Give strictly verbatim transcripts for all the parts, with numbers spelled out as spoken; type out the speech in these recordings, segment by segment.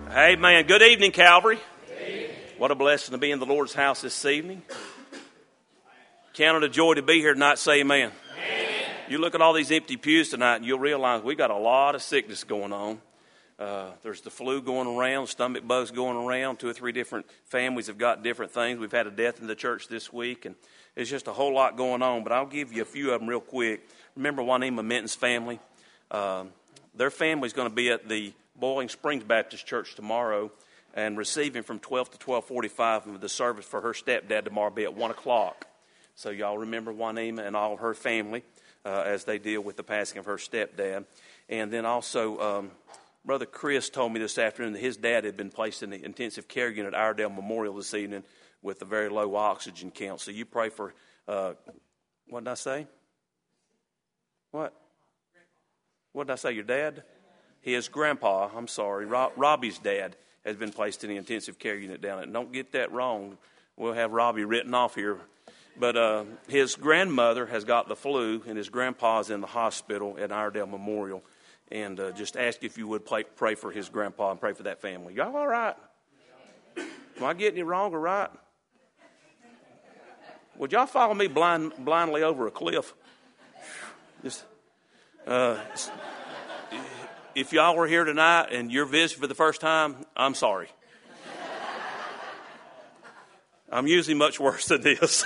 Amen. Good evening, Calvary. Good evening. What a blessing to be in the Lord's house this evening. Count it a joy to be here tonight. Say amen. Amen. You look at all these empty pews tonight and you'll realize we got a lot of sickness going on. Uh, there's the flu going around, stomach bugs going around. Two or three different families have got different things. We've had a death in the church this week, and it's just a whole lot going on. But I'll give you a few of them real quick. Remember Juanema Minton's family? Uh, their family's going to be at the Boiling Springs Baptist Church tomorrow and receiving from twelve to twelve forty-five, and the service for her stepdad tomorrow will be at one o'clock. So y'all remember Juanema and all of her family uh, as they deal with the passing of her stepdad. And then also, um, Brother Chris told me this afternoon that his dad had been placed in the intensive care unit at Iredale Memorial this evening with a very low oxygen count. So you pray for, uh, what did I say? What? What did I say, your dad? His grandpa, I'm sorry, Rob, Robbie's dad has been placed in the intensive care unit down there. Don't get that wrong. We'll have Robbie written off here. But uh, his grandmother has got the flu, and his grandpa's in the hospital at Iredale Memorial. And uh, just ask if you would play, pray for his grandpa and pray for that family. Y'all all right? Am I getting it wrong or right? Would y'all follow me blind, blindly over a cliff? Just, uh, if y'all were here tonight and you're visiting for the first time, I'm sorry. I'm usually much worse than this.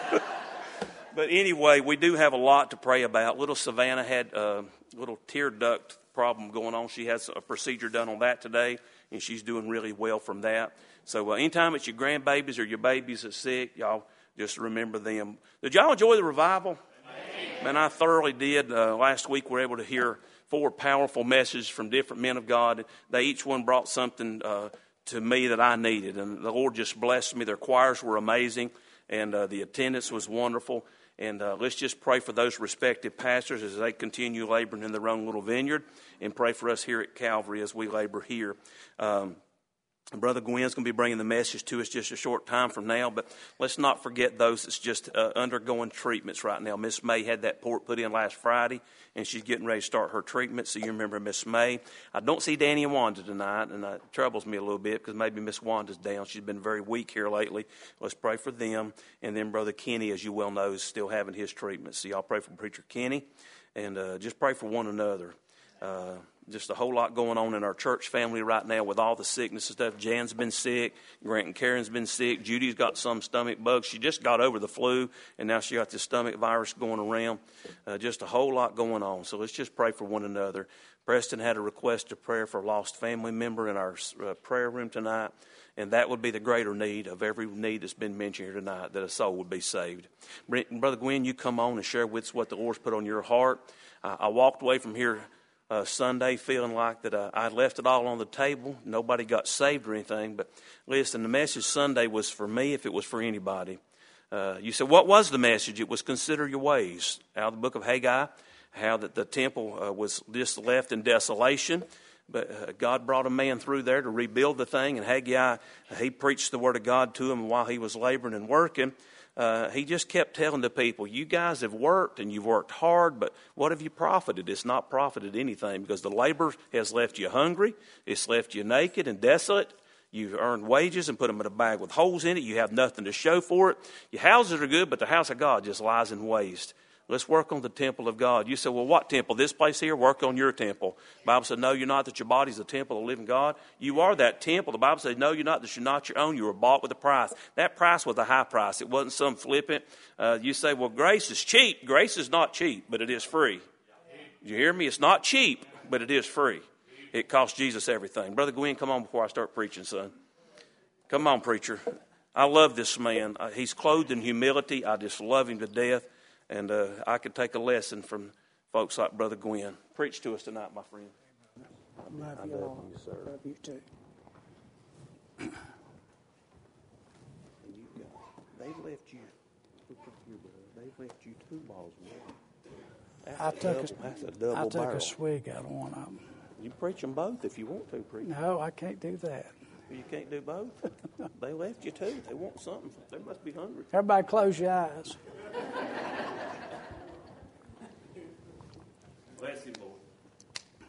But anyway, we do have a lot to pray about. Little Savannah had a little tear duct problem going on. She has a procedure done on that today, and she's doing really well from that. So uh, anytime it's your grandbabies or your babies that's sick, y'all just remember them. Did y'all enjoy the revival? Man, I thoroughly did. Uh, last week we were able to hear four powerful messages from different men of God. They each one brought something uh, to me that I needed, and the Lord just blessed me. Their choirs were amazing, and uh, the attendance was wonderful. And uh, let's just pray for those respective pastors as they continue laboring in their own little vineyard, and pray for us here at Calvary as we labor here. Um, Brother Gwen's going to be bringing the message to us just a short time from now, but let's not forget those that's just uh, undergoing treatments right now. Miss May had that port put in last Friday, and she's getting ready to start her treatment, so you remember Miss May. I don't see Danny and Wanda tonight, and that troubles me a little bit because maybe Miss Wanda's down. She's been very weak here lately. Let's pray for them. And then Brother Kenny, as you well know, is still having his treatment, so y'all pray for Preacher Kenny, and uh, just pray for one another. Uh, just a whole lot going on in our church family right now with all the sickness and stuff. Jan's been sick. Grant and Karen's been sick. Judy's got some stomach bugs. She just got over the flu, and now she got this stomach virus going around. Uh, just a whole lot going on. So let's just pray for one another. Preston had a request of prayer for a lost family member in our uh, prayer room tonight, and that would be the greater need of every need that's been mentioned here tonight, that a soul would be saved. Brother Gwen, you come on and share with us what the Lord's put on your heart. Uh, I walked away from here Uh, Sunday feeling like that uh, I left it all on the table. Nobody got saved or anything. But listen, the message Sunday was for me if it was for anybody. Uh, you said, what was the message? It was consider your ways. Out of the book of Haggai, how that the temple uh, was just left in desolation. But uh, God brought a man through there to rebuild the thing. And Haggai, uh, he preached the word of God to him while he was laboring and working. Uh, he just kept telling the people, you guys have worked and you've worked hard, but what have you profited? It's not profited anything because the labor has left you hungry. It's left you naked and desolate. You've earned wages and put them in a bag with holes in it. You have nothing to show for it. Your houses are good, but the house of God just lies in waste. Let's work on the temple of God. You say, well, what temple? This place here? Work on your temple. The Bible said, no, you're not, that your body's the temple of the living God. You are that temple. The Bible said, no, you're not, that you're not your own. You were bought with a price. That price was a high price. It wasn't some flippant. Uh, you say, well, grace is cheap. Grace is not cheap, but it is free. You hear me? It's not cheap, but it is free. It cost Jesus everything. Brother Gwen, come on before I start preaching, son. Come on, preacher. I love this man. Uh, he's clothed in humility. I just love him to death. And uh, I could take a lesson from folks like Brother Gwen. Preach to us tonight, my friend. I love you, Lord. I love you too. You got, they've left you. They've left you two balls of water. I took double, a, that's a double I took barrel. a swig out of one of them. You preach them both if you want to, preach. No, I can't do that. You can't do both. They left you too. They want something. They must be hungry. Everybody close your eyes. Bless him, Lord.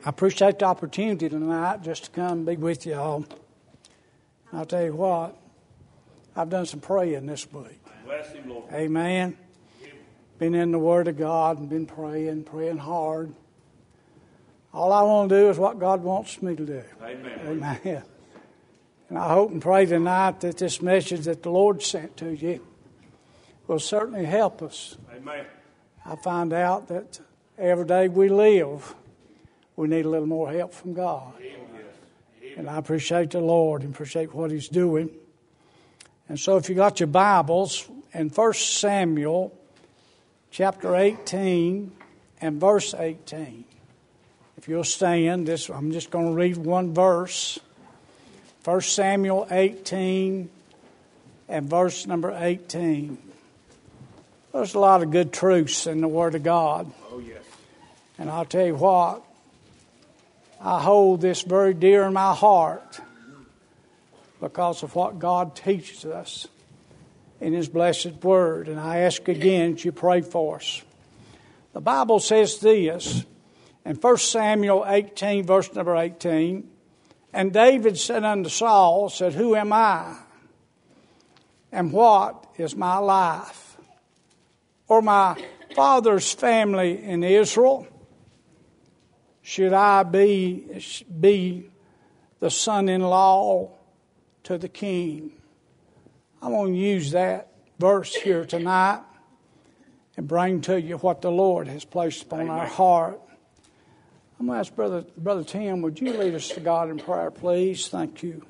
I appreciate the opportunity tonight just to come and be with you all. I'll tell you what, I've done some praying this week. Bless him, Lord. Amen. Been in the Word of God and been praying, praying hard. All I want to do is what God wants me to do. Amen. Amen. And I hope and pray tonight that this message that the Lord sent to you will certainly help us. Amen. I find out that every day we live, we need a little more help from God. And I appreciate the Lord and appreciate what He's doing. And so if you got your Bibles, in First Samuel chapter eighteen and verse eighteen, if you'll stand, this I'm just going to read one verse. First Samuel eighteen and verse number eighteen. There's a lot of good truths in the Word of God. Oh, yes. And I'll tell you what, I hold this very dear in my heart because of what God teaches us in His blessed Word. And I ask again that you pray for us. The Bible says this in First Samuel eighteen, verse number eighteen, and David said unto Saul, said, Who am I? And what is my life? Or my father's family in Israel? Should I be, be the son-in-law to the king? I'm going to use that verse here tonight and bring to you what the Lord has placed upon Amen. Our heart. I'm going to ask Brother, Brother Tim, would you lead us to God in prayer, please? Thank you.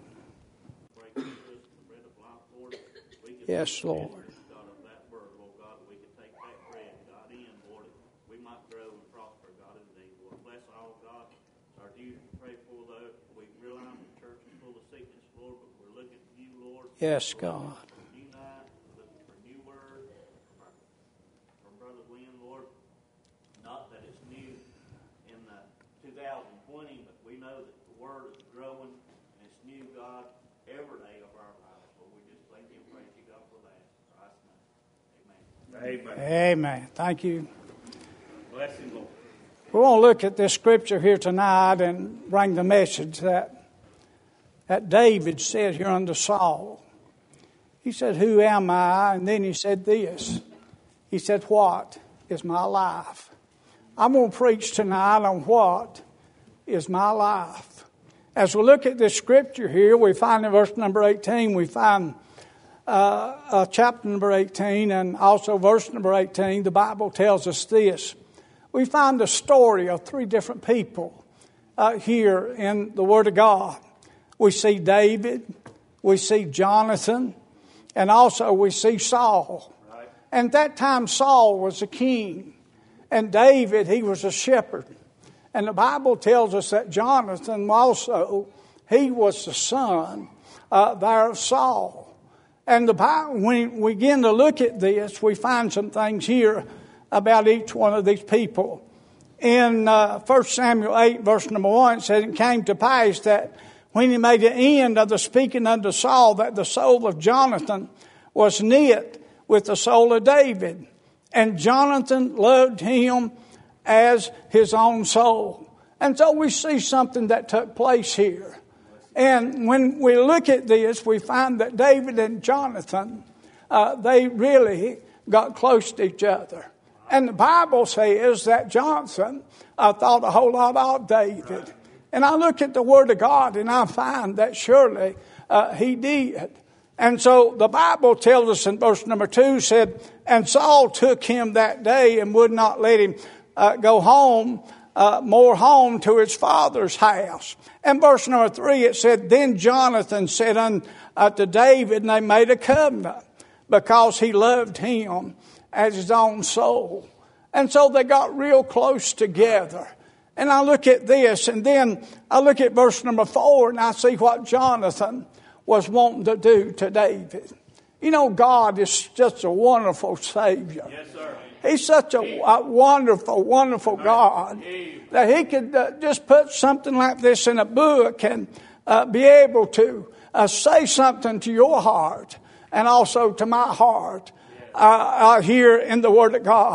Yes, Lord. Yes, God. New night, looking for new word from Brother Glenn, Lord. Not that it's new in the two thousand twenty, but we know that the word is growing and it's new, God, every day of our lives. So we just thank you and praise you, God, for that. In Christ's name. Amen. Amen. Amen. Thank you. Bless him, Lord. We want to look at this scripture here tonight and bring the message that, that David said here unto Saul. He said, Who am I? And then he said this. He said, What is my life? I'm going to preach tonight on what is my life. As we look at this scripture here, we find in verse number eighteen, we find uh, uh, chapter number eighteen and also verse number eighteen, the Bible tells us this. We find the story of three different people uh, here in the Word of God. We see David, we see Jonathan, and also we see Saul. Right. And at that time Saul was a king. And David, he was a shepherd. And the Bible tells us that Jonathan also, he was the son uh, there of Saul. And the Bible, when we begin to look at this, we find some things here about each one of these people. In uh, First Samuel eight, verse number one, it says, It came to pass that when he made an end of the speaking unto Saul, that the soul of Jonathan was knit with the soul of David. And Jonathan loved him as his own soul. And so we see something that took place here. And when we look at this, we find that David and Jonathan, uh, they really got close to each other. And the Bible says that Jonathan uh, thought a whole lot of David. And I look at the Word of God and I find that surely uh, he did. And so the Bible tells us in verse number two said, And Saul took him that day and would not let him uh, go home, uh, more home to his father's house. And verse number three, it said, Then Jonathan said unto David, and they made a covenant because he loved him as his own soul. And so they got real close together. And I look at this, and then I look at verse number four, and I see what Jonathan was wanting to do to David. You know, God is just a wonderful Savior. Yes, sir. He's such a, a wonderful, wonderful God that He could uh, just put something like this in a book and uh, be able to uh, say something to your heart and also to my heart uh, uh, here in the Word of God.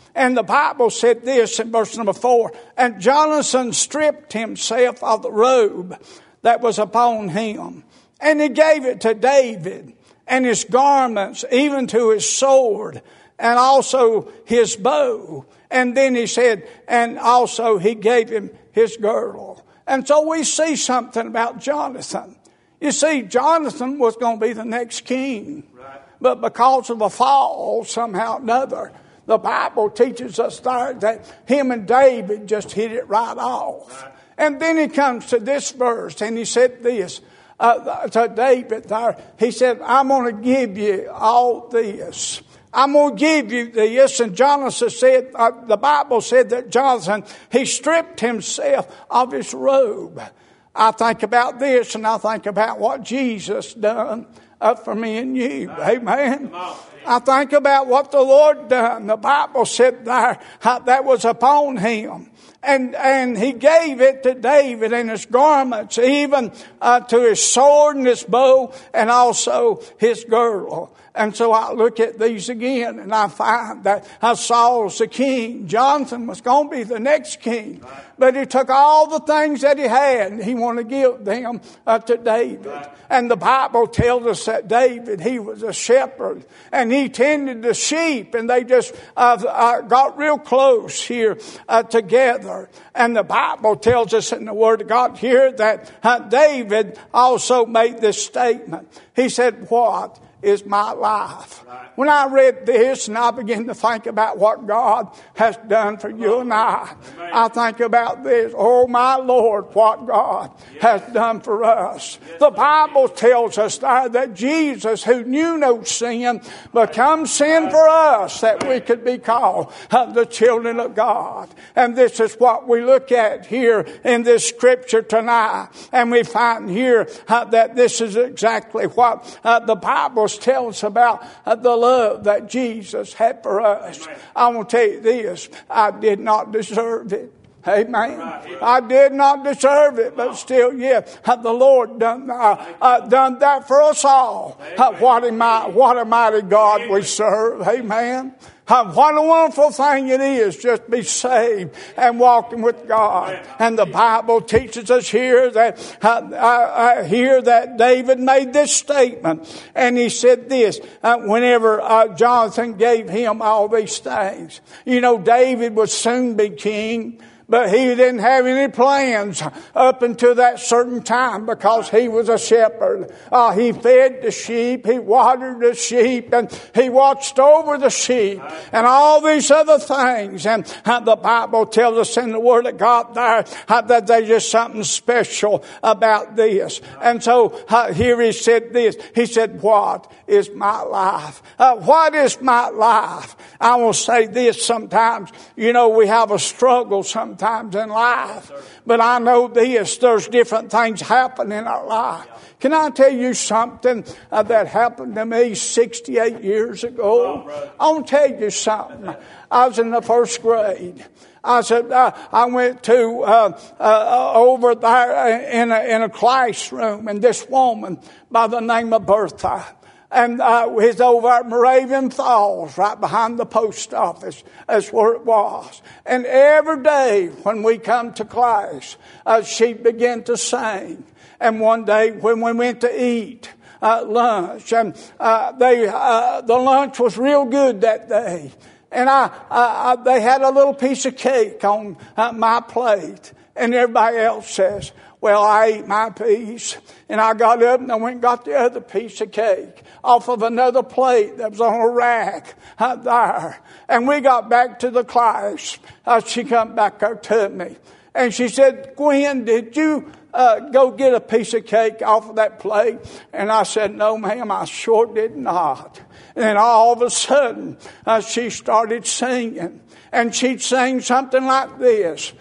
And the Bible said this in verse number four, and Jonathan stripped himself of the robe that was upon him, and he gave it to David, and his garments, even to his sword, and also his bow. And then he said, and also he gave him his girdle. And so we see something about Jonathan. You see, Jonathan was going to be the next king. Right. But because of a fall, somehow or another, the Bible teaches us there that him and David just hit it right off. Right. And then he comes to this verse, and he said this uh, to David there. He said, I'm going to give you all this. I'm going to give you this. And Jonathan said, uh, the Bible said that Jonathan, he stripped himself of his robe. I think about this, and I think about what Jesus done uh, for me and you. Amen. I think about what the Lord done. The Bible said there how that was upon him. And and he gave it to David and his garments, even uh, to his sword and his bow, and also his girdle. And so I look at these again, and I find that uh, Saul's the king. Jonathan was going to be the next king. Right. But he took all the things that he had, and he wanted to give them uh, to David. Right. And the Bible tells us that David, he was a shepherd, and he tended the sheep, and they just uh, uh, got real close here uh, together. And the Bible tells us in the Word of God here that uh, David also made this statement. He said, what is my life? Right. When I read this and I begin to think about what God has done for you and I, Amen. I think about this. Oh, my Lord, what God yes. has done for us. Yes. The Bible tells us there that Jesus, who knew no sin, became sin for us that we could be called the children of God. And this is what we look at here in this scripture tonight. And we find here uh, that this is exactly what uh, the Bible tells us about uh, the love that Jesus had for us. Amen. I want to tell you this. I did not deserve it. Amen. Right. I did not deserve it, but still, yeah, the Lord done uh, uh, done that for us all. Uh, what a mighty, what a mighty God we serve. Amen. Uh, what a wonderful thing it is just to be saved and walking with God. And the Bible teaches us here that uh, uh, here that David made this statement, and he said this uh, whenever uh, Jonathan gave him all these things. You know, David would soon be king. But he didn't have any plans up until that certain time because he was a shepherd. Uh, he fed the sheep, he watered the sheep, and he watched over the sheep and all these other things. And uh, the Bible tells us in the Word of God there uh, that there's just something special about this. And so uh, here he said this. He said, what is my life? Uh, what is my life? I will say this sometimes. You know, we have a struggle sometimes. Times in life. But I know this, there's different things happen in our life. Can I tell you something uh, that happened to me sixty-eight years ago? I want to tell you something. I was in the first grade. I said, uh, I went to, uh, uh, over there in a, in a classroom, and this woman by the name of Bertha, and uh, it's over at Moravian Falls, right behind the post office. That's where it was. And every day when we come to class, uh, she'd begin to sing. And one day when we went to eat uh, lunch, and uh, they uh, the lunch was real good that day. And I, I, I they had a little piece of cake on uh, my plate, and everybody else says, well, I ate my piece, and I got up and I went and got the other piece of cake off of another plate that was on a rack out there. And we got back to the class. Uh, she come back there to me, and she said, Gwen, did you uh, go get a piece of cake off of that plate? And I said, no, ma'am, I sure did not. And then all of a sudden, uh, she started singing, and she'd sing something like this.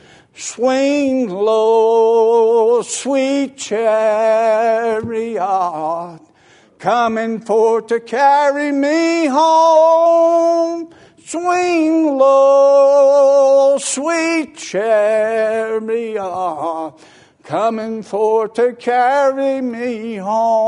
Swing low, sweet chariot, coming forth to carry me home. Swing low, sweet chariot, coming forth to carry me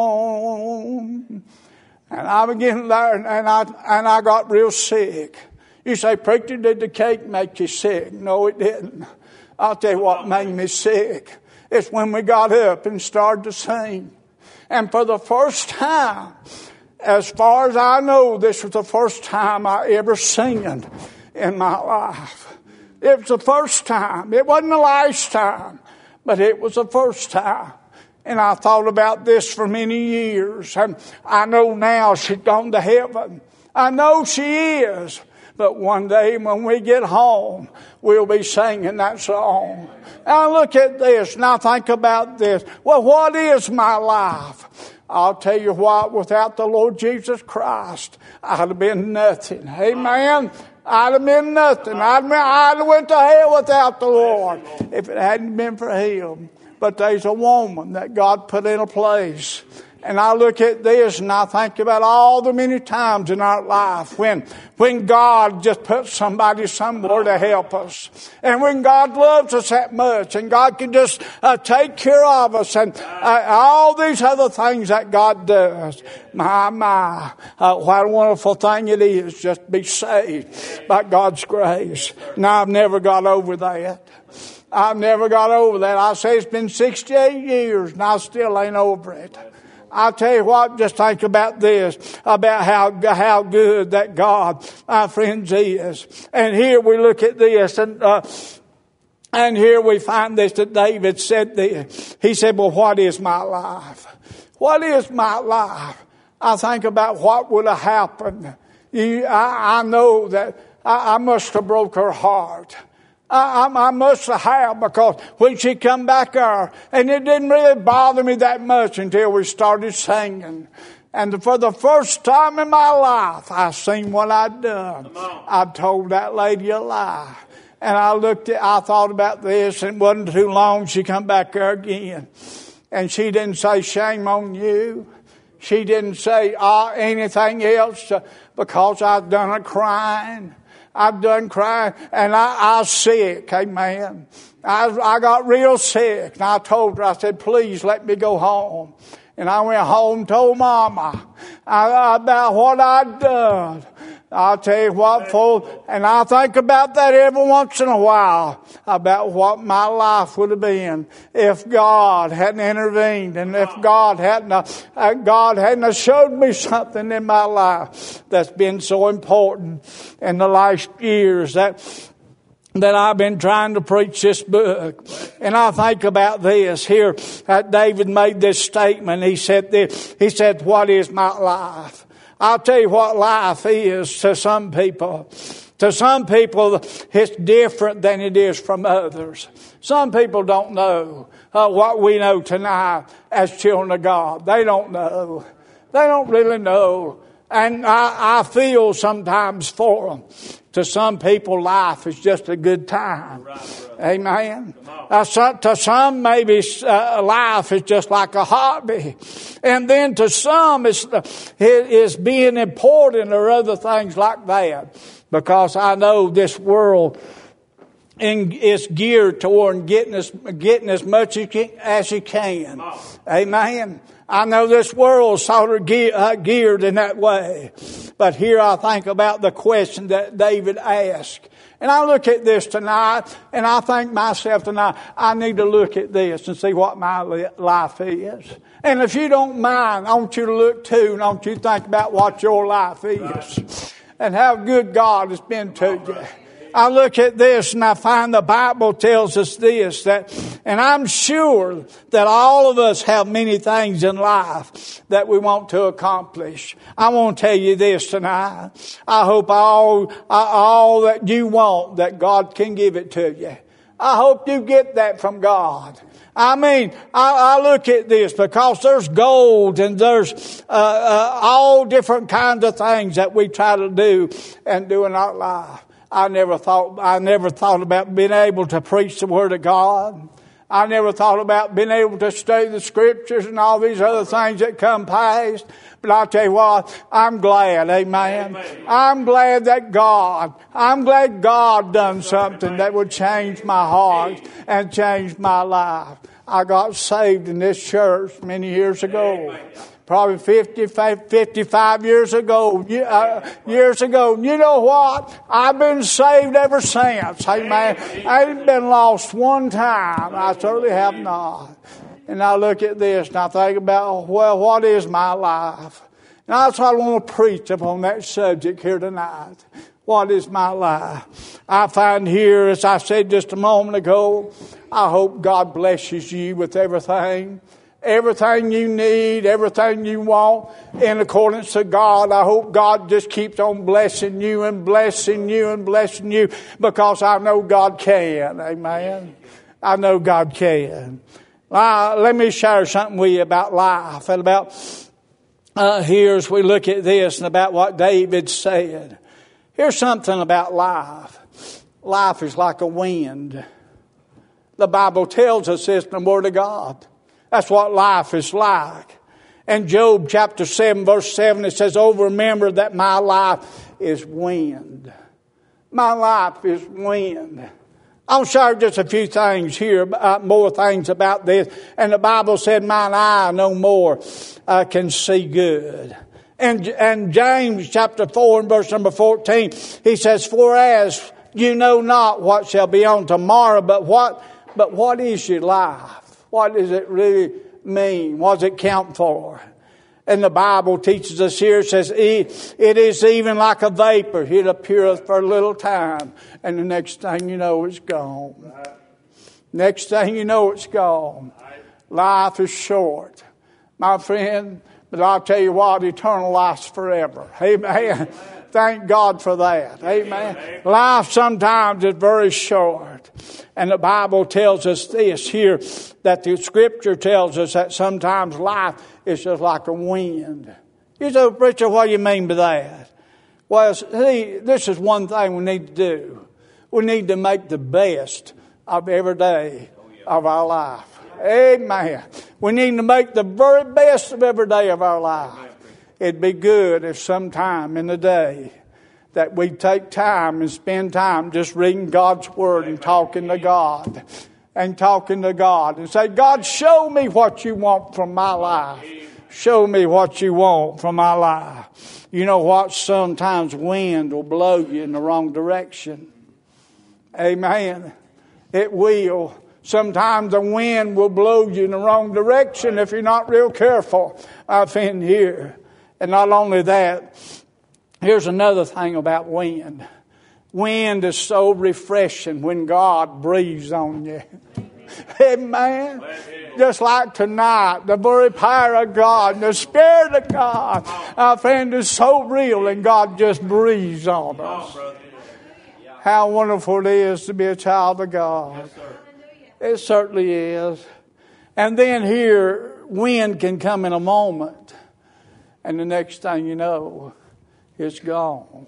home. And I began to learn, and I and I got real sick. You say, preacher, did the cake make you sick? No, it didn't. I'll tell you what made me sick. It's when we got up and started to sing. And for the first time, as far as I know, this was the first time I ever sang in my life. It was the first time. It wasn't the last time, but it was the first time. And I thought about this for many years. And I know now she's gone to heaven. I know she is. But one day when we get home, we'll be singing that song. And I look at this and I think about this. Well, what is my life? I'll tell you what, without the Lord Jesus Christ, I'd have been nothing. Amen? I'd have been nothing. I'd have, I'd have went to hell without the Lord if it hadn't been for Him. But there's a woman that God put in a place. And I look at this and I think about all the many times in our life when, when God just puts somebody somewhere to help us. And when God loves us that much and God can just uh, take care of us and uh, all these other things that God does. My, my, uh, what a wonderful thing it is just to be saved by God's grace. Now I've never got over that. I've never got over that. I say it's been sixty-eight years and I still ain't over it. I'll tell you what, just think about this, about how how good that God, my friends, is. And here we look at this, and uh, and here we find this, that David said this. He said, well, what is my life? What is my life? I think about what would have happened. You, I, I know that I, I must have broke her heart. I, I must have, because when she come back there, and it didn't really bother me that much until we started singing. And for the first time in my life, I seen what I'd done. I told that lady a lie. And I looked at, I thought about this, and it wasn't too long, she come back there again. And she didn't say, shame on you. She didn't say uh, anything else uh, because I'd done a crying. I've done crying, and I, I was sick, amen. I, I got real sick, and I told her, I said, please let me go home. And I went home, told Mama I, about what I'd done. I'll tell you what, for, and I think about that every once in a while, about what my life would have been if God hadn't intervened, and if God hadn't, uh, God hadn't showed me something in my life that's been so important in the last years that that I've been trying to preach this book. And I think about this here, that David made this statement. He said this, he said, what is my life? I'll tell you what life is to some people. To some people, it's different than it is from others. Some people don't know uh, what we know tonight as children of God. They don't know. They don't really know. And I, I feel sometimes for them. To some people, life is just a good time. Right, amen. Uh, so, to some, maybe uh, life is just like a hobby. And then to some, it's, uh, it is being important or other things like that. Because I know this world in, is geared toward getting as, getting as much as you can. As you can. Amen. I know this world's sort of ge- uh, geared in that way. But here I think about the question that David asked. And I look at this tonight, and I think myself tonight, I need to look at this and see what my life is. And if you don't mind, I want you to look too, and I want you to think about what your life is. And how good God has been to you. I look at this and I find the Bible tells us this, that, and I'm sure that all of us have many things in life that we want to accomplish. I want to tell you this tonight. I hope all, all that you want, that God can give it to you. I hope you get that from God. I mean, I, I look at this because there's gold and there's uh, uh, all different kinds of things that we try to do and do in our life. I never thought, I never thought about being able to preach the Word of God. I never thought about being able to study the Scriptures and all these other things that come past. But I'll tell you what, I'm glad, amen. amen. I'm glad that God, I'm glad God done something that would change my heart and change my life. I got saved in this church many years ago. Probably fifty, fifty-five years ago, uh, years ago. And you know what? I've been saved ever since. Amen. I ain't been lost one time. I certainly have not. And I look at this and I think about, well, what is my life? And that's what I want to preach upon that subject here tonight. What is my life? I find here, as I said just a moment ago, I hope God blesses you with everything. Everything you need, everything you want in accordance to God. I hope God just keeps on blessing you and blessing you and blessing you because I know God can. Amen. I know God can. Uh, let me share something with you about life and about uh, here as we look at this and about what David said. Here's something about life. Life is like a wind. The Bible tells us this in the Word of God. That's what life is like. In Job chapter seven, verse seven, it says, "Oh, remember that my life is wind." My life is wind. I'll share just a few things here, uh, more things about this. And the Bible said, "Mine eye no more uh, can see good." And, and James chapter four and verse number fourteen, he says, "For as you know not what shall be on tomorrow, but what, but what is your life?" What does it really mean? What does it count for? And the Bible teaches us here, it says, it is even like a vapor. It appeareth for a little time. And the next thing you know, it's gone. Next thing you know, it's gone. Life is short. My friend, but I'll tell you what, eternal life's forever. Amen. Thank God for that. Amen. Amen. Life sometimes is very short. And the Bible tells us this here, that the Scripture tells us that sometimes life is just like a wind. You say, "Preacher, what do you mean by that?" Well, see, this is one thing we need to do. We need to make the best of every day of our life. Amen. We need to make the very best of every day of our life. It'd be good if sometime in the day that we take time and spend time just reading God's Word and talking to God. And talking to God. And say, "God, show me what you want from my life. Show me what you want from my life." You know what? Sometimes wind will blow you in the wrong direction. Amen. It will. Sometimes the wind will blow you in the wrong direction if you're not real careful up in here. And not only that, here's another thing about wind. Wind is so refreshing when God breathes on you. Amen. Just like tonight, the very power of God and the Spirit of God, our friend, is so real, and God just breathes on us. How wonderful it is to be a child of God. It certainly is. And then here, wind can come in a moment, and the next thing you know, it's gone.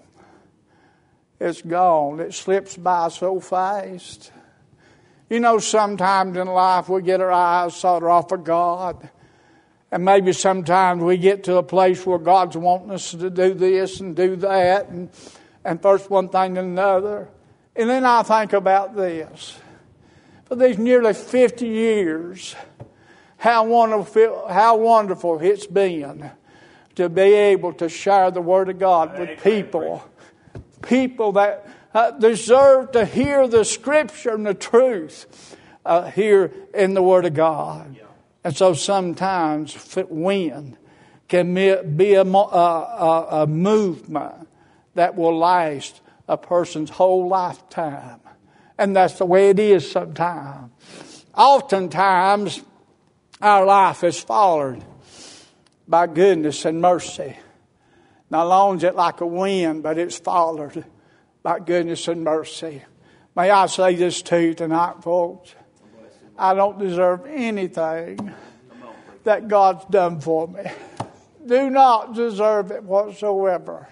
It's gone. It slips by so fast. You know, sometimes in life we get our eyes sort of off of God. And maybe sometimes we get to a place where God's wanting us to do this and do that. And, and first one thing and another. And then I think about this. For these nearly fifty years, how wonderful, how wonderful it's been to be able to share the Word of God with people. People that uh, deserve to hear the Scripture and the truth uh, here in the Word of God. And so sometimes wind can be a, a, a movement that will last a person's whole lifetime. And that's the way it is sometimes. Oftentimes, our life is followed by goodness and mercy. Not only is it like a wind, but it's followed by goodness and mercy. May I say this to you tonight, folks? I don't deserve anything that God's done for me. Do not deserve it whatsoever.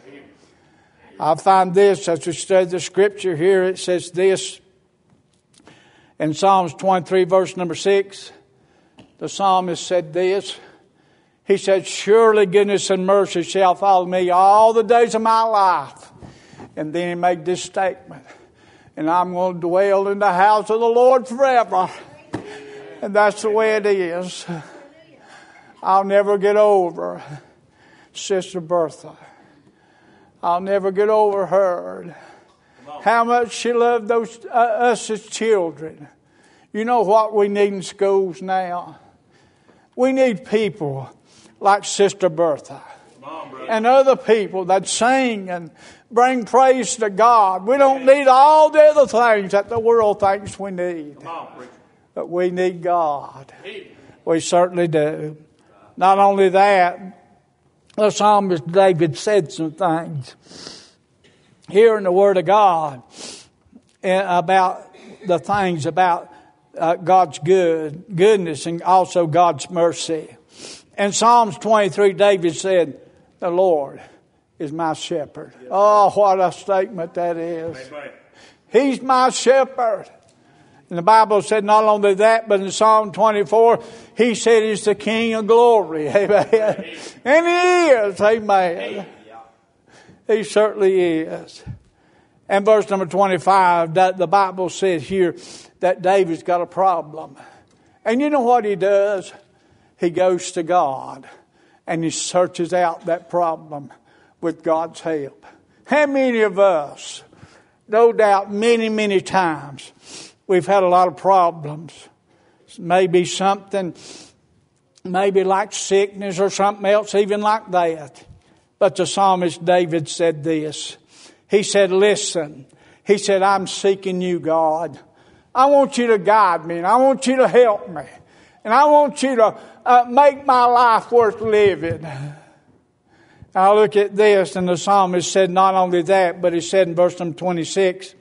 I find this as we study the Scripture here. It says this in Psalms twenty-three, verse number six. The psalmist said this. He said, "Surely goodness and mercy shall follow me all the days of my life." And then he made this statement. "And I'm going to dwell in the house of the Lord forever." And that's the way it is. I'll never get over Sister Bertha. I'll never get over her. How much she loved those uh, us as children. You know what we need in schools now? We need people like Sister Bertha. And other people that sing and bring praise to God. We don't need all the other things that the world thinks we need. But we need God. We certainly do. Not only that, the psalmist David said some things here in the Word of God about the things about uh, God's good, goodness and also God's mercy. In Psalms twenty-three, David said, "The Lord is my shepherd." Oh, what a statement that is. He's my shepherd. And the Bible said not only that, but in Psalm twenty-four, He said He's the King of glory. Amen. And He is. Amen. He certainly is. And verse number twenty-five, that the Bible says here that David's got a problem. And you know what he does? He goes to God and he searches out that problem with God's help. How many of us, no doubt many, many times, we've had a lot of problems. Maybe something, maybe like sickness or something else, even like that. But the psalmist David said this. He said, listen, he said, I'm seeking you, God. I want you to guide me and I want you to help me. And I want you to uh, make my life worth living. I look at this, and the psalmist said not only that, but he said in verse number twenty-six,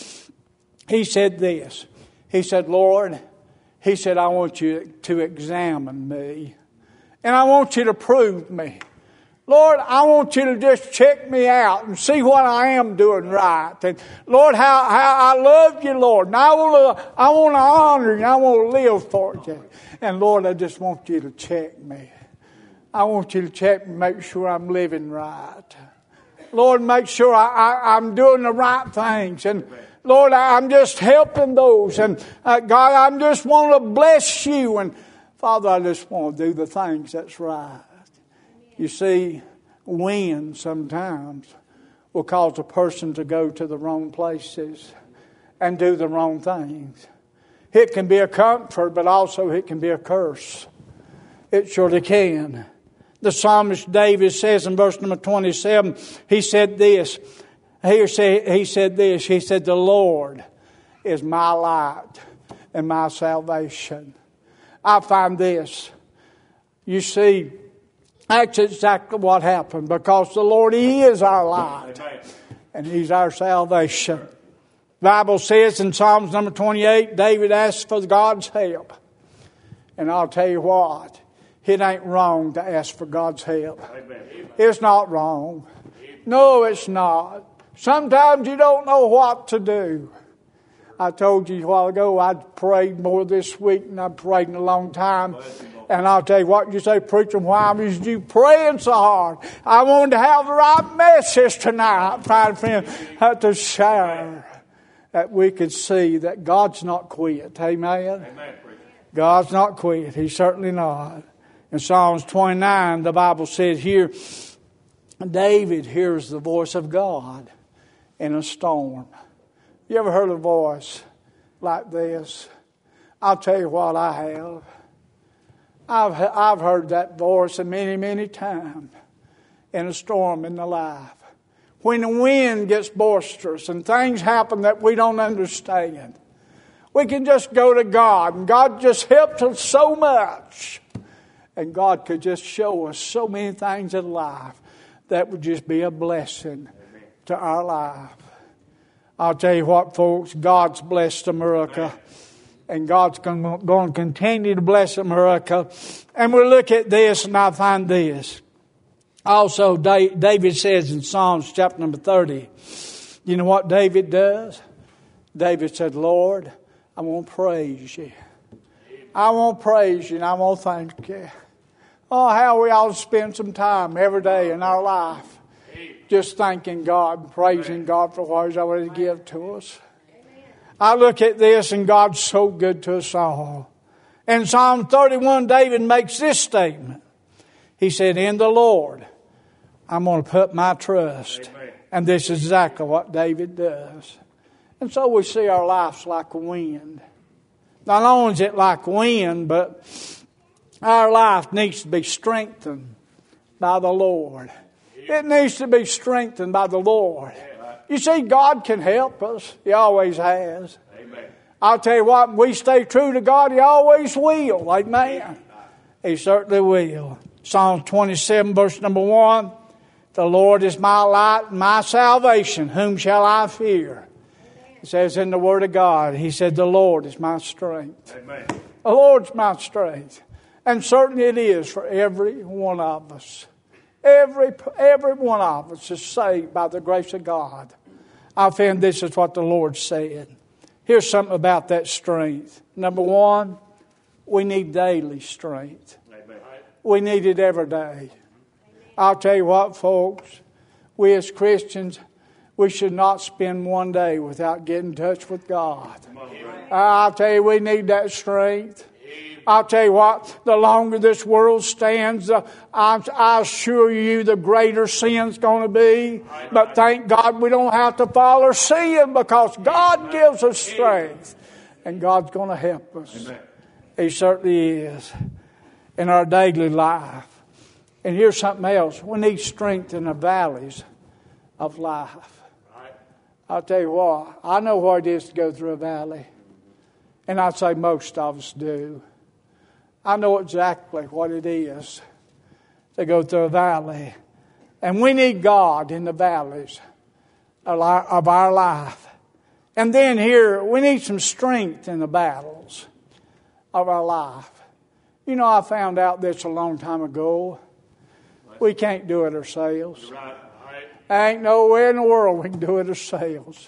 he said this. He said, Lord, he said, I want you to examine me. And I want you to prove me. Lord, I want you to just check me out and see what I am doing right. And Lord, how, how I love you, Lord. And I want to, I want to honor you. And I want to live for you. And Lord, I just want you to check me. I want you to check me, make sure I'm living right. Lord, make sure I, I, I'm doing the right things. And Lord, I'm just helping those. And uh, God, I just want to bless you. And Father, I just want to do the things that's right. You see, wind sometimes will cause a person to go to the wrong places and do the wrong things. It can be a comfort, but also it can be a curse. It surely can. The psalmist David says in verse number twenty-seven, he said this. Here he said this. He said, the Lord is my light and my salvation. I find this. You see, that's exactly what happened, because the Lord, He is our light and He's our salvation. The Bible says in Psalms number twenty-eight, David asked for God's help. And I'll tell you what, it ain't wrong to ask for God's help. It's not wrong. No, it's not. Sometimes you don't know what to do. I told you a while ago I'd prayed more this week than I've prayed in a long time. And I'll tell you what, you say, preacher, why was you praying so hard? I wanted to have the right message tonight, my friend, to share. That we could see that God's not quit. Amen? Amen. God's not quit. He's certainly not. In Psalms twenty-nine, the Bible says here, David hears the voice of God in a storm. You ever heard a voice like this? I'll tell you what I have. I've I've heard that voice many, many times in a storm in the life. When the wind gets boisterous and things happen that we don't understand, we can just go to God, and God just helps us so much. And God could just show us so many things in life that would just be a blessing to our life. I'll tell you what, folks, God's blessed America. And God's going to continue to bless America. And we'll look at this, and I find this. Also, David says in Psalms chapter number thirty, you know what David does? David said, Lord, I want to praise you. I want to praise you, and I want to thank you. Oh, how we ought to spend some time every day in our life just thanking God and praising God for what He's already given to us. I look at this, and God's so good to us all. In Psalm thirty-one, David makes this statement. He said, in the Lord, I'm going to put my trust. Amen. And this is exactly what David does. And so we see our lives like wind. Not only is it like wind, but our life needs to be strengthened by the Lord. It needs to be strengthened by the Lord. You see, God can help us. He always has. Amen. I'll tell you what, when we stay true to God, He always will. Amen. He certainly will. Psalm twenty-seven, verse number one. The Lord is my light and my salvation. Whom shall I fear? It says in the Word of God, He said, the Lord is my strength. Amen. The Lord's my strength. And certainly it is for every one of us. Every, every one of us is saved by the grace of God. I found this is what the Lord said. Here's something about that strength. Number one, we need daily strength. Amen. We need it every day. I'll tell you what, folks, we as Christians, we should not spend one day without getting in touch with God. I'll tell you, we need that strength. I'll tell you what, the longer this world stands, uh, I, I assure you the greater sin's going to be. But thank God we don't have to follow sin because God gives us strength. And God's going to help us. He certainly is in our daily life. And here's something else. We need strength in the valleys of life. I'll tell you what, I know what it is to go through a valley. And I'd say most of us do. I know exactly what it is to go through a valley. And we need God in the valleys of our, of our life. And then here, we need some strength in the battles of our life. You know, I found out this a long time ago. We can't do it ourselves. There ain't no way in the world we can do it ourselves.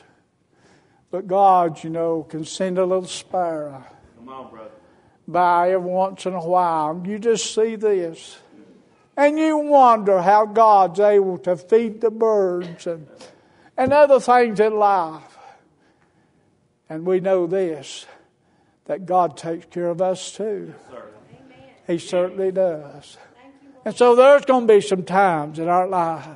But God, you know, can send a little sparrow. Come on, brother. By every once in a while. You just see this. And you wonder how God's able to feed the birds and, and other things in life. And we know this, that God takes care of us too. Yes, He certainly does. And so there's going to be some times in our life.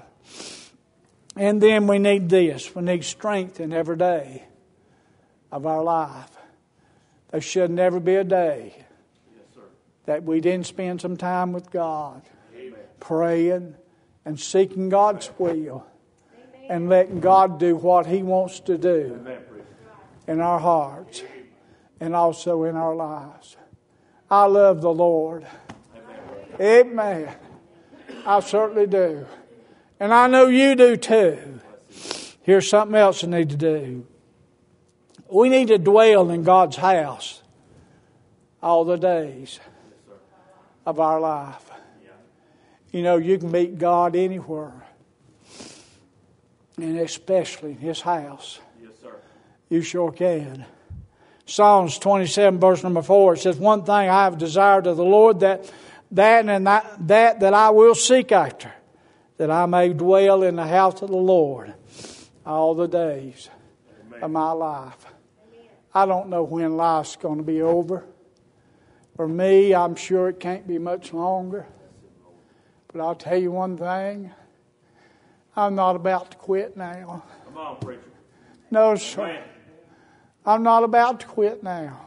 And then we need this. We need strength in every day of our life. There should never be a day yes, that we didn't spend some time with God. Amen. Praying and seeking God's will. Amen. And letting God do what He wants to do. Amen. In our hearts. Amen. And also in our lives. I love the Lord. Amen. Amen. I certainly do. And I know you do too. Here's something else we need to do. We need to dwell in God's house all the days of our life. You know, you can meet God anywhere. And especially in His house. Yes, sir. You sure can. Psalms twenty-seven, verse number four, it says, one thing I have desired of the Lord, that that and that, that, that I will seek after, that I may dwell in the house of the Lord all the days Amen. Of my life. Amen. I don't know when life's going to be over. For me, I'm sure it can't be much longer. But I'll tell you one thing. I'm not about to quit now. Come on, preacher. No, sir. Amen. I'm not about to quit now.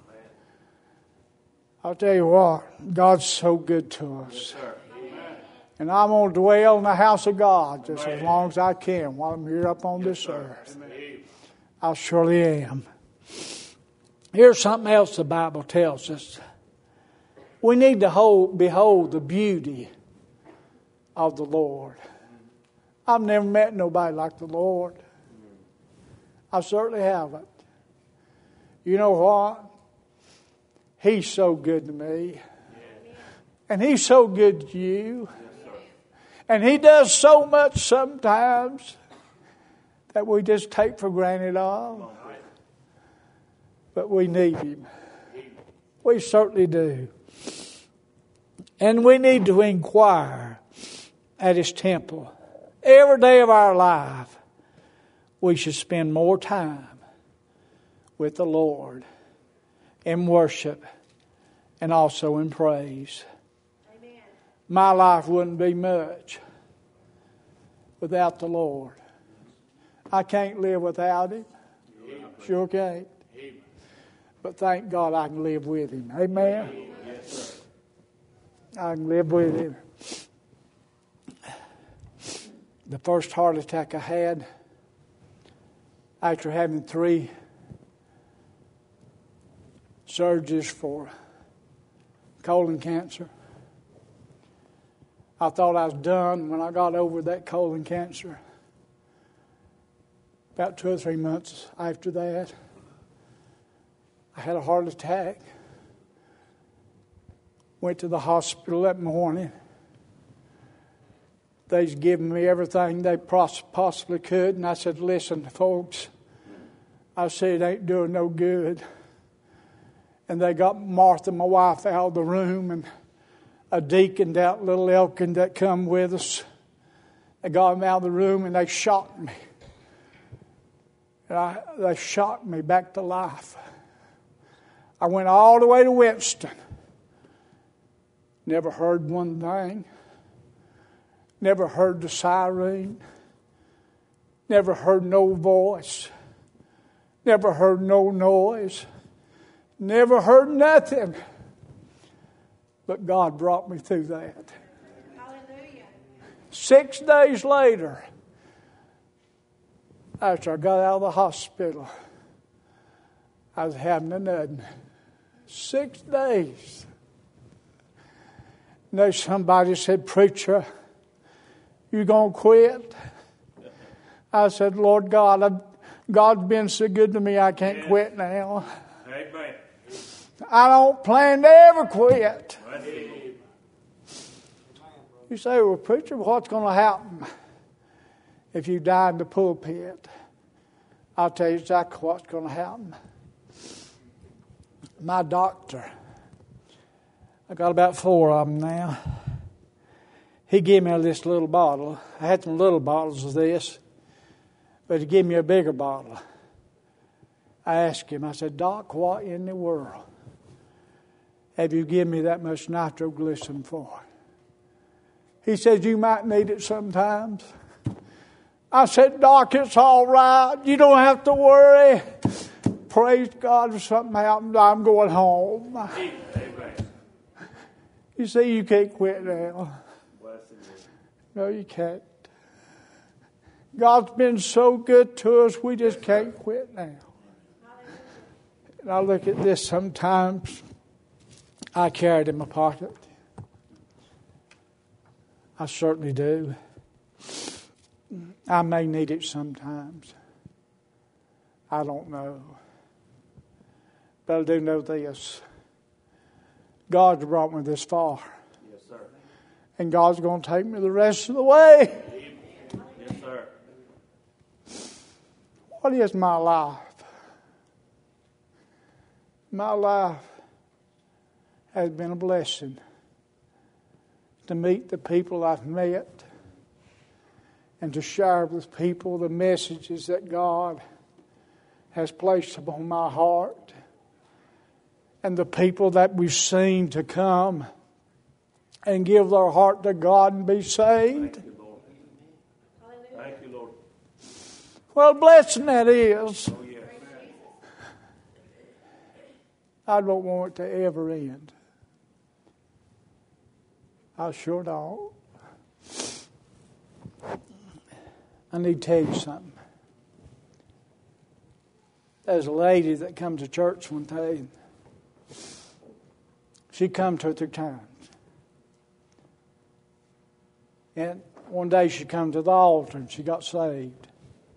I'll tell you what, God's so good to us. Yes, and I'm going to dwell in the house of God just Amen. As long as I can while I'm here up on yes, this sir. Earth. Amen. I surely am. Here's something else the Bible tells us. We need to hold, behold the beauty of the Lord. I've never met nobody like the Lord. I certainly haven't. You know what? He's so good to me. And He's so good to you. And He does so much sometimes that we just take for granted of. But we need Him. We certainly do. And we need to inquire at His temple. Every day of our life, we should spend more time with the Lord in worship and also in praise. Amen. My life wouldn't be much without the Lord. I can't live without Him. Sure can't. But thank God I can live with Him. Amen. I can live with Him. The first heart attack I had, after having three surgeries for colon cancer, I thought I was done when I got over that colon cancer. About two or three months after that, I had a heart attack. Went to the hospital that morning. They's giving me everything they possibly could. And I said, listen, folks, I said, it ain't doing no good. And they got Martha, my wife, out of the room, and a deacon, that little Elkin that come with us. They got him out of the room, and they shot me. And I, they shot me back to life. I went all the way to Winston. Never heard one thing. Never heard the siren. Never heard no voice. Never heard no noise. Never heard nothing. But God brought me through that. Hallelujah. Six days later, after I got out of the hospital, I was having a nudden. Six days. And there's somebody said, preacher, you going to quit? I said, Lord God, I've, God's been so good to me, I can't yeah. quit now. Amen. I don't plan to ever quit. Amen. You say, well, preacher, what's going to happen if you die in the pulpit? I'll tell you exactly what's going to happen. My doctor, I got about four of them now. He gave me this little bottle. I had some little bottles of this, but he gave me a bigger bottle. I asked him, I said, Doc, what in the world have you given me that much nitroglycerin for? He said, you might need it sometimes. I said, Doc, it's all right. You don't have to worry. Praise God, if something happens, I'm going home. Amen. You see, you can't quit now. No, you can't. God's been so good to us, we just can't quit now. And I look at this sometimes. I carry it in my pocket. I certainly do. I may need it sometimes. I don't know. But I do know this. God's brought me this far. Yes, sir. And God's going to take me the rest of the way. Yes, sir. What is my life? My life has been a blessing to meet the people I've met and to share with people the messages that God has placed upon my heart, and the people that we've seen to come and give their heart to God and be saved. Thank you, Lord. Thank you, Lord. Well, blessing that is. Oh, yes. I don't want it to ever end. I sure don't. I need to tell you something. There's a lady that come to church one day. She come two or three times. And one day she come to the altar and she got saved.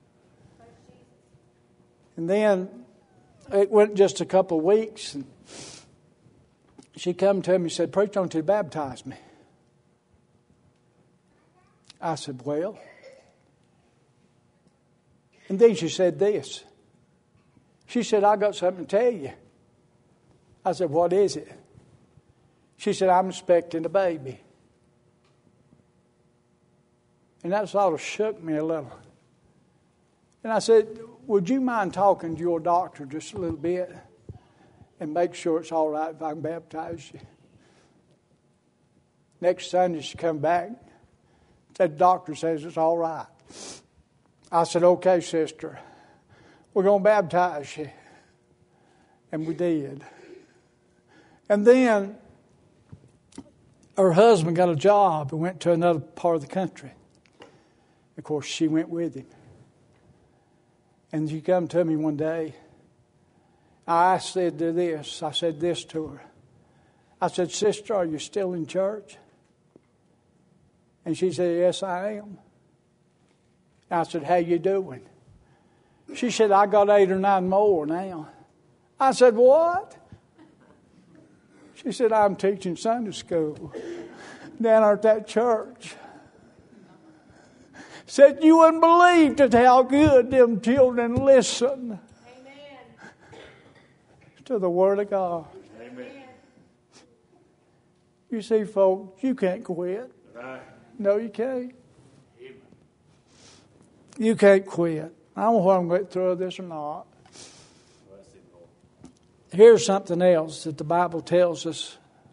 And then it went just a couple of weeks, and she come to me and said, Preacher, don't you baptize me? I said, well. And then she said this. She said, I got something to tell you. I said, what is it? She said, I'm expecting a baby. And that sort of shook me a little. And I said, would you mind talking to your doctor just a little bit and make sure it's all right if I can baptize you. Next Sunday she come back. Said, the doctor says it's all right. I said, okay, sister. We're going to baptize you. And we did. And then her husband got a job and went to another part of the country. Of course, she went with him. And she come to me one day. I said to this, I said this to her. I said, sister, are you still in church? And she said, yes, I am. I said, how you doing? She said, I got eight or nine more now. I said, what? She said, I'm teaching Sunday school down at that church. Said, you wouldn't believe just how good them children listen. Amen. To the Word of God. Amen. You see, folks, you can't quit. Right. No, you can't. Amen. You can't quit. I don't know whether I'm going to throw this or not. Here's something else that the Bible tells us.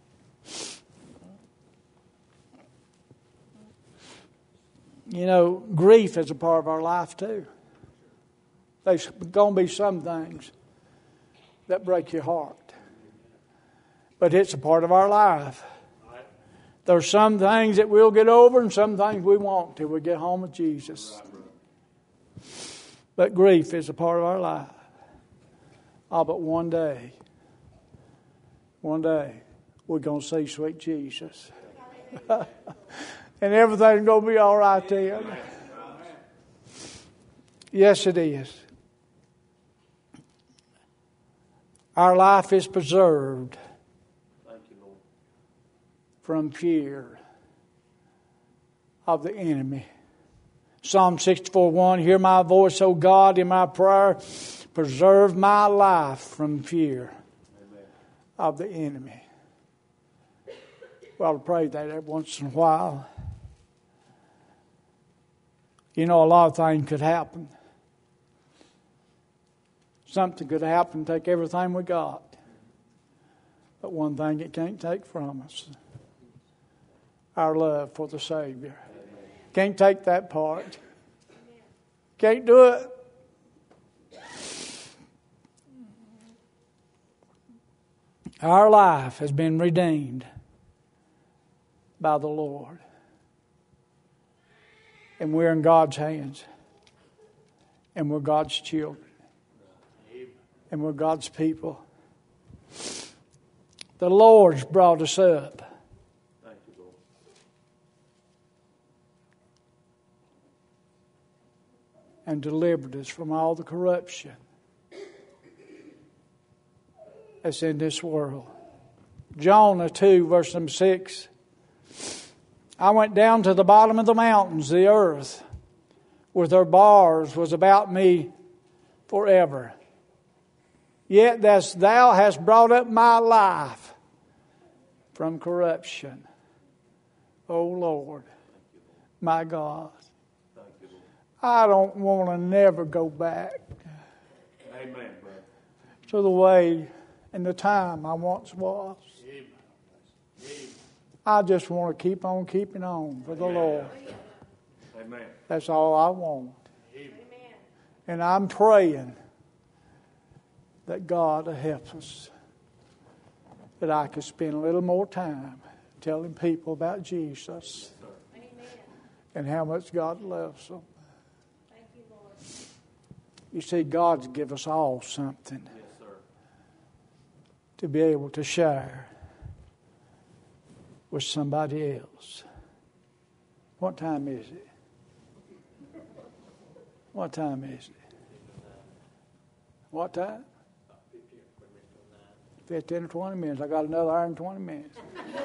You know, grief is a part of our life too. There's going to be some things that break your heart. But it's a part of our life. There's some things that we'll get over and some things we won't till we get home with Jesus. But grief is a part of our life. Oh, but one day, one day, we're going to see sweet Jesus. And everything's going to be all right then. Yes, it is. Our life is preserved from fear of the enemy. Psalm sixty-four one, hear my voice, O God, in my prayer. Preserve my life from fear Amen. Of the enemy. Well, I pray that every once in a while. You know, a lot of things could happen. Something could happen, take everything we got. But one thing it can't take from us, our love for the Savior. Can't take that part. Can't do it. Our life has been redeemed by the Lord. And we're in God's hands. And we're God's children. And we're God's people. The Lord's brought us up. Thank you, Lord. And delivered us from all the corruption that's in this world. Jonah two, verse number six. I went down to the bottom of the mountains, the earth, with her bars was about me forever. Yet thus thou hast brought up my life from corruption. O Lord, my God. I don't want to never go back Amen, brother. to the way and the time I once was. Amen. Amen. I just want to keep on keeping on for the Lord. Amen. That's all I want. Amen. And I'm praying that God will help us, that I could spend a little more time telling people about Jesus Amen. and how much God loves them. Thank you, Lord. You see, God's give us all something Yes, sir. to be able to share with somebody else. What time is it? What time is it? What time? Fifteen or twenty minutes. I got another hour and twenty minutes.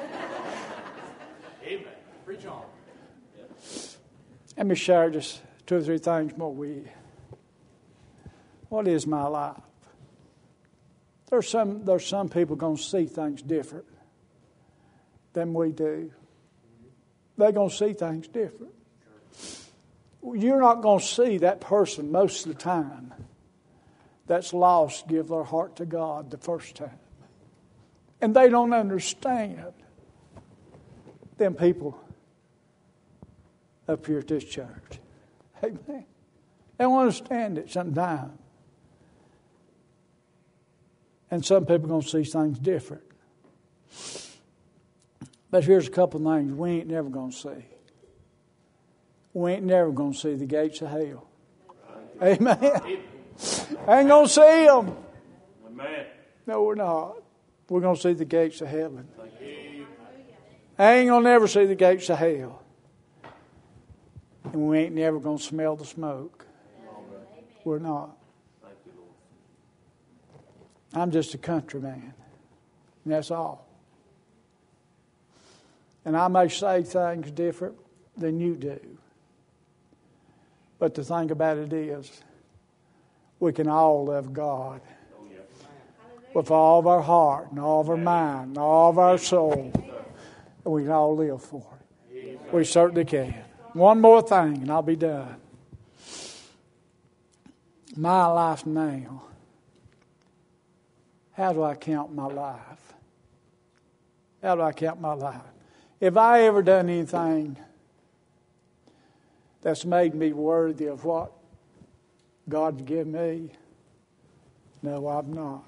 Amen. Preach on. Let me share just two or three things more with you. What is my life? There's some there's some people going to see things different than we do. They're going to see things different. You're not going to see that person most of the time that's lost give their heart to God the first time. And they don't understand them people up here at this church. Amen. They don't understand it sometimes. And some people are going to see things different. But here's a couple of things we ain't never going to see. We ain't never going to see the gates of hell. Amen. I ain't going to see them. Amen. No, we're not. We're going to see the gates of heaven. I ain't going to never see the gates of hell. And we ain't never going to smell the smoke. We're not. I'm just a country man. And that's all. And I may say things different than you do. But the thing about it is, we can all love God with all of our heart and all of our mind and all of our soul. And we can all live for it. We certainly can. One more thing and I'll be done. My life now. How do I count my life? How do I count my life? If I ever done anything that's made me worthy of what God's given me, no, I've not.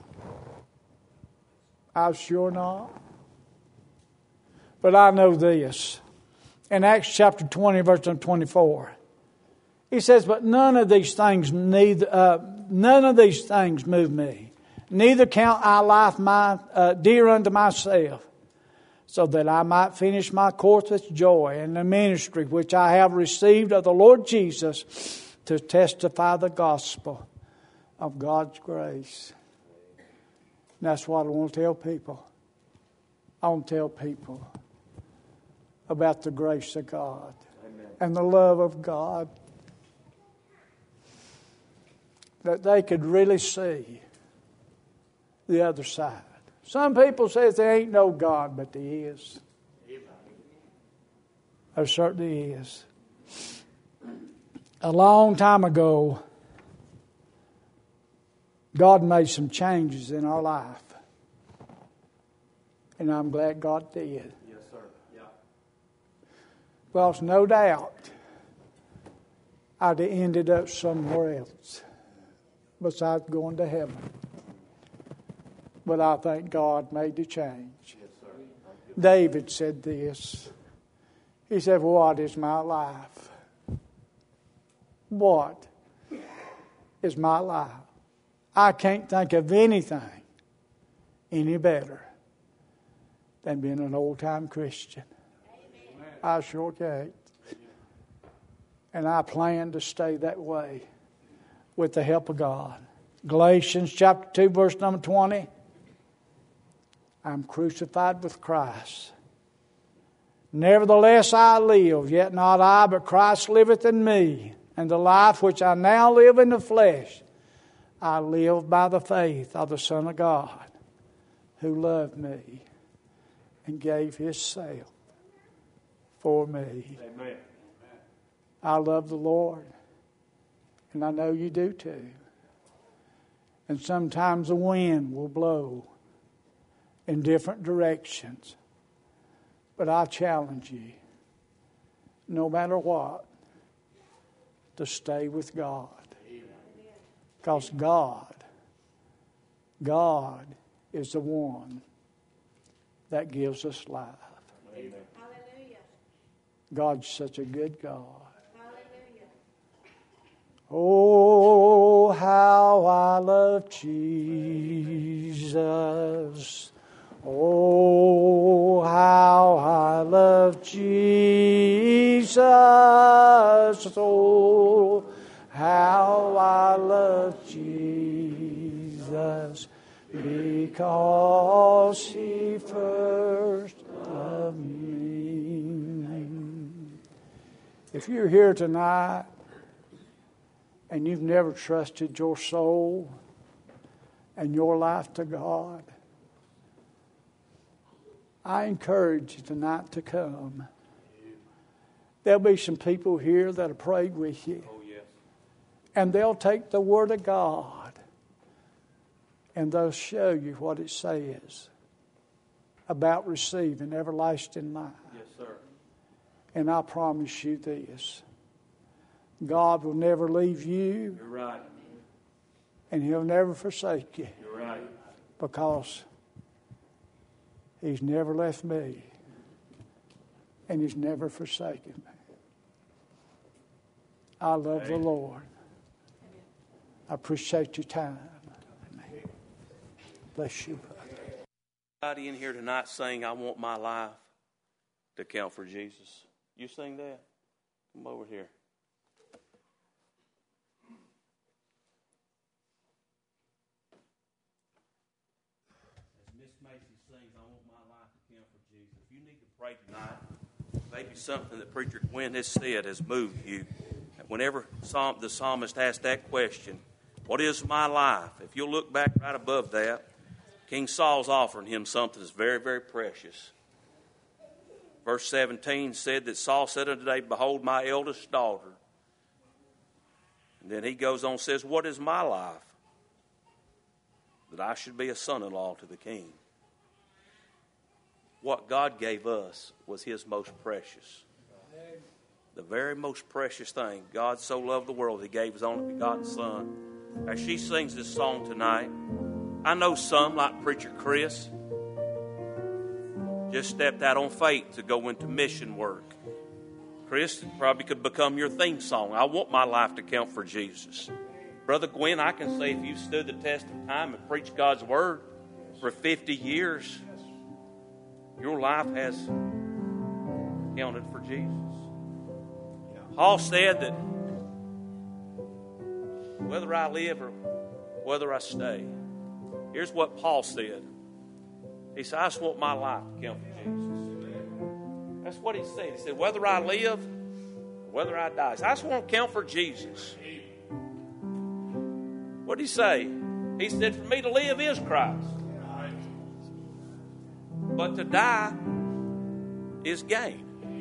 I've sure not. But I know this. In Acts chapter twenty, verse twenty-four, he says, "But none of these things, neither, uh, none of these things move me. Neither count I life my uh, dear unto myself, so that I might finish my course with joy in the ministry which I have received of the Lord Jesus, to testify the gospel of God's grace." And that's what I want to tell people. I want to tell people about the grace of God. Amen. And the love of God, that they could really see the other side. Some people say there ain't no God, but there is. There certainly is. A long time ago, God made some changes in our life. And I'm glad God did. Yes, sir. Yeah. Well, no doubt I'd have ended up somewhere else besides going to heaven. But I think God made the change. Yes, sir. David said this. He said, "What is my life? What is my life? I can't think of anything any better than being an old-time Christian." Amen. I sure can't. And I plan to stay that way with the help of God. Galatians chapter two, verse number twenty. "I'm crucified with Christ. Nevertheless I live, yet not I, but Christ liveth in me. And the life which I now live in the flesh, I live by the faith of the Son of God, who loved me and gave Himself for me." Amen. I love the Lord, and I know you do too. And sometimes the wind will blow in different directions. But I challenge you, no matter what, to stay with God. Because God, God is the one that gives us life. Amen. God's such a good God. Hallelujah. Oh, how I love Jesus. Oh, how I love Jesus. Oh, how I love Jesus, because He first loved me. If you're here tonight and you've never trusted your soul and your life to God, I encourage you tonight to come. There'll be some people here that'll pray with you. Oh, yes. And they'll take the Word of God and they'll show you what it says. about receiving everlasting life. Yes, sir. And I promise you this. God will never leave you. You're right. And He'll never forsake you. You're right. Because He's never left me. And He's never forsaken me. I love the Lord. I appreciate your time. Bless you, brother. Anybody in here tonight saying, I want my life to count for Jesus? You sing that? Come over here. As Miss Macy sings, I want my life to count for Jesus. If you need to pray tonight, maybe something that Preacher Gwen has said has moved you. Whenever the psalmist asked that question, what is my life? If you'll look back right above that, King Saul's offering him something that's very, very precious. Verse seventeen said that Saul said unto David, behold, my eldest daughter. And then he goes on and says, what is my life? That I should be a son-in-law to the king. What God gave us was His most precious. The very most precious thing. God so loved the world, He gave His only begotten Son. As she sings this song tonight, I know some, like Preacher Chris, just stepped out on faith to go into mission work. Chris, it probably could become your theme song. I want my life to count for Jesus. Brother Gwen, I can say if you've stood the test of time and preached God's Word for fifty years, your life has counted for Jesus. Paul said that whether I live or whether I stay, here's what Paul said. He said, I just want my life to count for Jesus. That's what he said. He said, whether I live or whether I die, I just want to count for Jesus. What did he say? He said, for me to live is Christ. But to die is gain.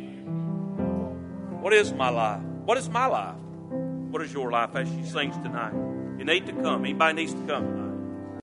What is my life? What is my life? What is your life as she sings tonight? You need to come. Anybody needs to come tonight.